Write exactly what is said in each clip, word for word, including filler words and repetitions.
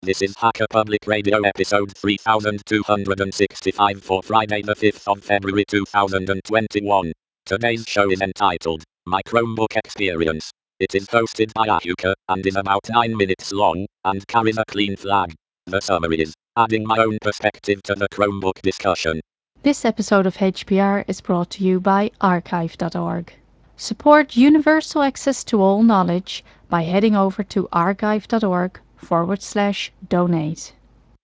This is Hacker Public Radio episode three thousand two hundred sixty-five for Friday the fifth of February two thousand twenty-one. Today's show is entitled, My Chromebook Experience. It is hosted by Ahuka, and is about nine minutes long, and carries a clean flag. The summary is, adding my own perspective to the Chromebook discussion. This episode of H P R is brought to you by archive dot org. Support universal access to all knowledge by heading over to archive dot org forward slash donate.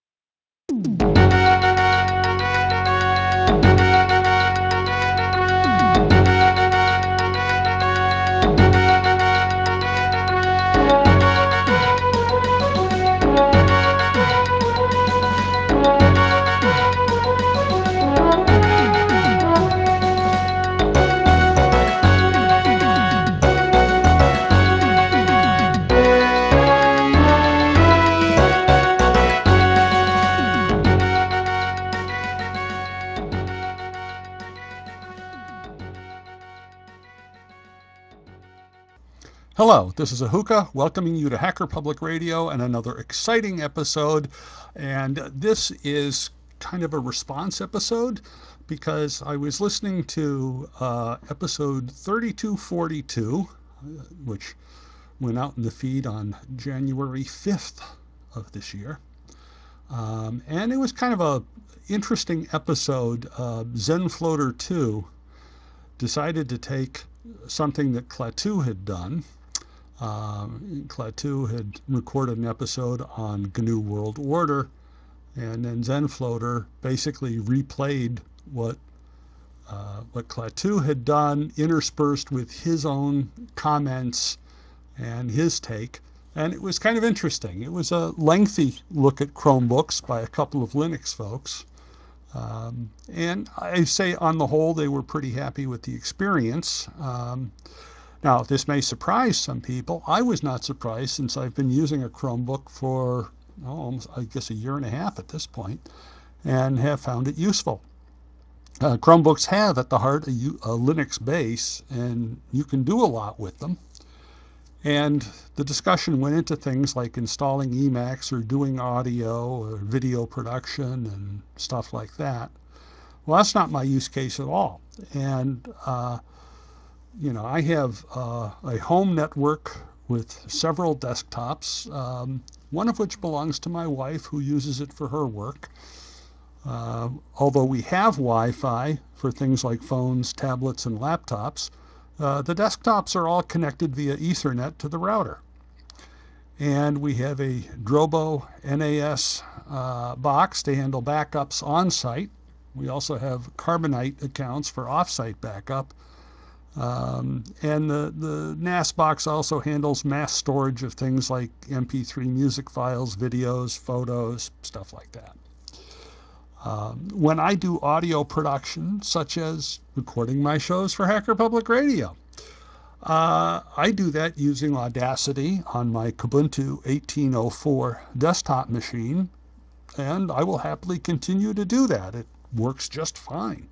Hello, this is Ahuka welcoming you to Hacker Public Radio and another exciting episode. And this is kind of a response episode because I was listening to uh, episode thirty-two forty-two, which went out in the feed on January fifth of this year. Um, and it was kind of a interesting episode. Uh, ZenFloater two decided to take something that Klaatu had done. Um, Klaatu had recorded an episode on G N U World Order, and then ZenFloater basically replayed what uh, what Klaatu had done, interspersed with his own comments and his take. And it was kind of interesting. It was a lengthy look at Chromebooks by a couple of Linux folks. Um, and I say on the whole, they were pretty happy with the experience. Um, Now, this may surprise some people. I was not surprised since I've been using a Chromebook for, oh, almost, I guess, a year and a half at this point, and have found it useful. Uh, Chromebooks have at the heart a, a Linux base, and you can do a lot with them. And the discussion went into things like installing Emacs or doing audio or video production and stuff like that. Well, that's not my use case at all. And uh, you know, I have uh, a home network with several desktops, um, one of which belongs to my wife, who uses it for her work. Uh, although we have Wi-Fi for things like phones, tablets, and laptops, uh, the desktops are all connected via Ethernet to the router. And we have a Drobo N A S uh, box to handle backups on-site. We also have Carbonite accounts for off-site backup. Um, and the, the N A S box also handles mass storage of things like M P three music files, videos, photos, stuff like that. Um, when I do audio production, such as recording my shows for Hacker Public Radio, uh, I do that using Audacity on my Kubuntu eighteen oh four desktop machine, and I will happily continue to do that. It works just fine.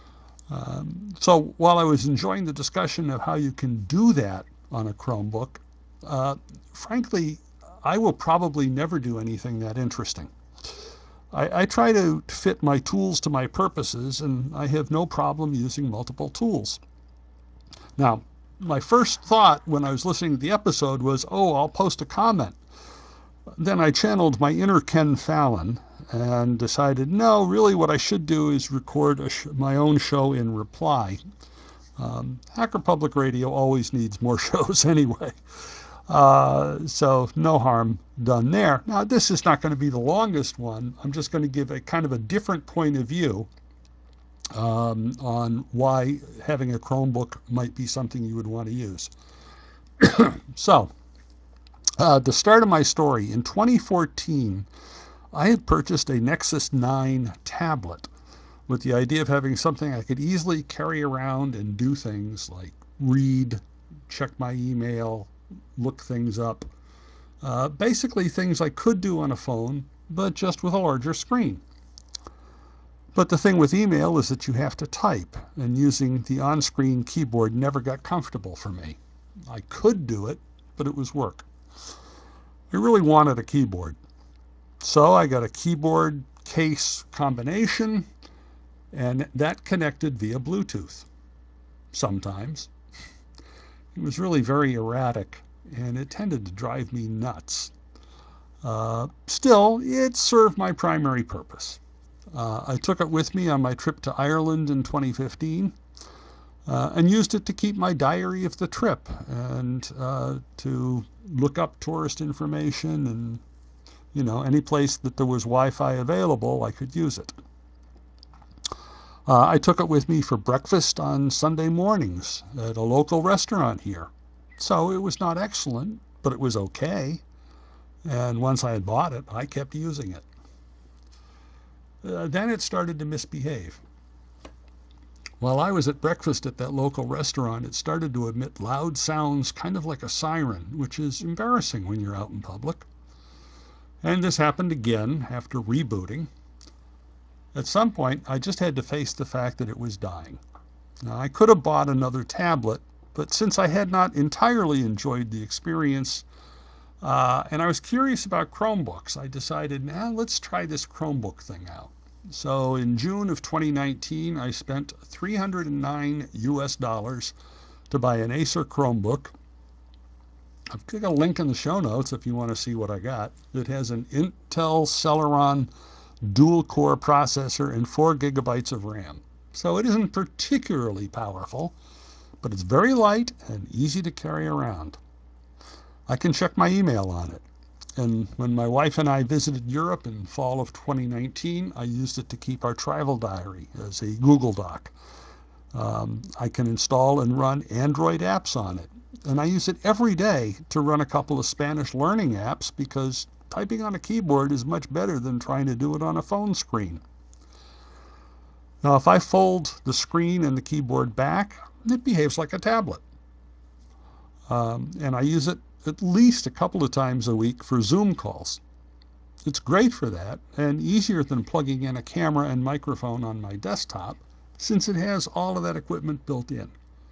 Um, so while I was enjoying the discussion of how you can do that on a Chromebook, uh, frankly, I will probably never do anything that interesting. I, I try to fit my tools to my purposes, and I have no problem using multiple tools. Now, my first thought when I was listening to the episode was, oh, I'll post a comment. Then I channeled my inner Ken Fallon and decided, no, really what I should do is record a sh- my own show in reply. Um, Hacker Public Radio always needs more shows anyway. Uh, so no harm done there. Now, this is not going to be the longest one. I'm just going to give a kind of a different point of view um, on why having a Chromebook might be something you would want to use. So, uh, the start of my story, in twenty fourteen, I had purchased a Nexus nine tablet with the idea of having something I could easily carry around and do things like read, check my email, look things up. Uh, basically things I could do on a phone, but just with a larger screen. But the thing with email is that you have to type, and using the on-screen keyboard never got comfortable for me. I could do it, but it was work. I really wanted a keyboard. So I got a keyboard case combination, and that connected via Bluetooth sometimes. It was really very erratic, and it tended to drive me nuts. Uh, still, it served my primary purpose. Uh, I took it with me on my trip to Ireland in twenty fifteen, uh, and used it to keep my diary of the trip and uh, to look up tourist information, and you know, any place that there was Wi-Fi available, I could use it. Uh, I took it with me for breakfast on Sunday mornings at a local restaurant here. So it was not excellent, but it was okay. And once I had bought it, I kept using it. Uh, then it started to misbehave. While I was at breakfast at that local restaurant, it started to emit loud sounds, kind of like a siren, which is embarrassing when you're out in public. And this happened again after rebooting. At some point, I just had to face the fact that it was dying. Now, I could have bought another tablet, but since I had not entirely enjoyed the experience, uh, and I was curious about Chromebooks, I decided, now let's try this Chromebook thing out. So in June of twenty nineteen, I spent three hundred nine U S dollars to buy an Acer Chromebook. I've got a link in the show notes if you want to see what I got. It has an Intel Celeron dual-core processor and four gigabytes of RAM. So it isn't particularly powerful, but it's very light and easy to carry around. I can check my email on it. And when my wife and I visited Europe in fall of twenty nineteen, I used it to keep our travel diary as a Google Doc. Um, I can install and run Android apps on it. And I use it every day to run a couple of Spanish learning apps because typing on a keyboard is much better than trying to do it on a phone screen. Now, if I fold the screen and the keyboard back, it behaves like a tablet. Um, and I use it at least a couple of times a week for Zoom calls. It's great for that and easier than plugging in a camera and microphone on my desktop since it has all of that equipment built in.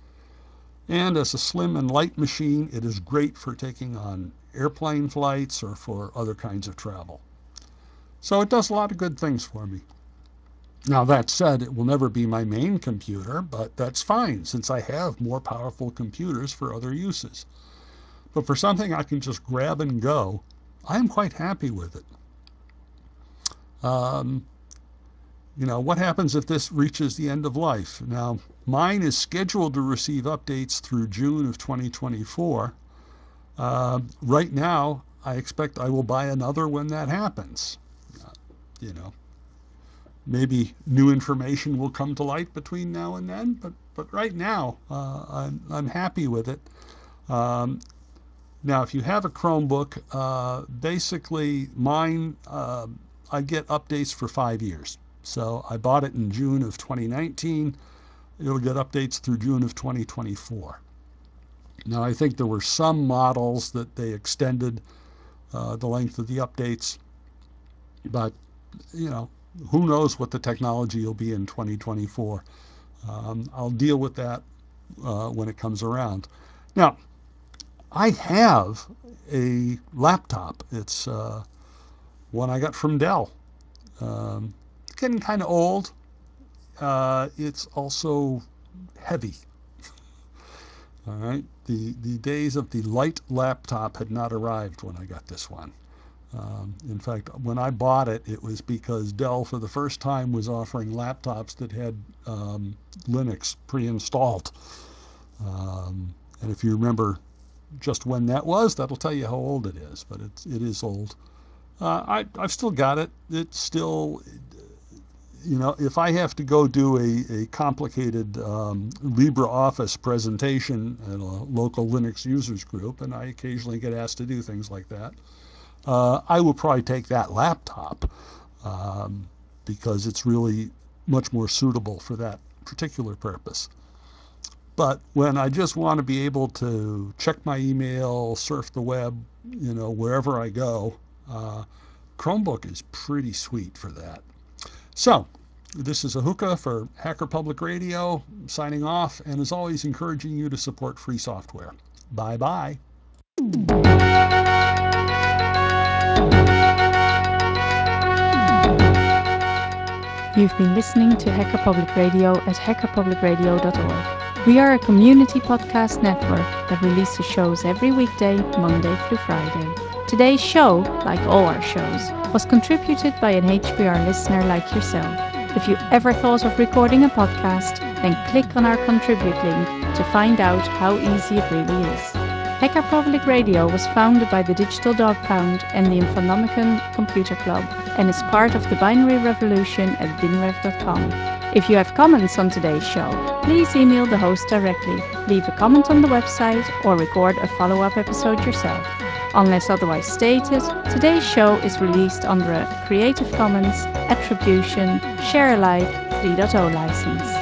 And as a slim and light machine, it is great for taking on airplane flights or for other kinds of travel. So it does a lot of good things for me. Now, that said, it will never be my main computer, but that's fine since I have more powerful computers for other uses. But for something I can just grab and go, I'm quite happy with it. Um, you know, what happens if this reaches the end of life? Now, mine is scheduled to receive updates through June of twenty twenty-four. Uh, right now, I expect I will buy another when that happens. Uh, you know, maybe new information will come to light between now and then, but but right now, uh, I'm I'm happy with it. Um, Now, if you have a Chromebook, uh, basically mine, uh, I get updates for five years. So I bought it in June of twenty nineteen. It'll get updates through June of twenty twenty-four. Now, I think there were some models that they extended uh, the length of the updates, but you know, who knows what the technology will be in twenty twenty-four. Um, I'll deal with that uh, when it comes around. Now, I have a laptop. It's uh, one I got from Dell. Um, it's getting kind of old. Uh, it's also heavy. All right. The the days of the light laptop had not arrived when I got this one. Um, in fact, when I bought it, it was because Dell, for the first time, was offering laptops that had um, Linux pre-installed. Um, and if you remember just when that was, that'll tell you how old it is. But it's it is old. Uh, I I've still got it. It's still, you know, if I have to go do a, a complicated um, LibreOffice presentation at a local Linux users group, and I occasionally get asked to do things like that, uh, I will probably take that laptop um, because it's really much more suitable for that particular purpose. But when I just want to be able to check my email, surf the web, you know, wherever I go, uh, Chromebook is pretty sweet for that. So, this is Ahuka for Hacker Public Radio, signing off, and as always, encouraging you to support free software. Bye bye. You've been listening to Hacker Public Radio at hacker public radio dot org. We are a community podcast network that releases shows every weekday, Monday through Friday. Today's show, like all our shows, was contributed by an H P R listener like yourself. If you ever thought of recording a podcast, then click on our contribute link to find out how easy it really is. Hacker Public Radio was founded by the Digital Dog Pound and the Infonomicon Computer Club and is part of the Binary Revolution at binrev dot com. If you have comments on today's show, please email the host directly, leave a comment on the website, or record a follow-up episode yourself. Unless otherwise stated, today's show is released under a Creative Commons Attribution Share Alike three point oh license.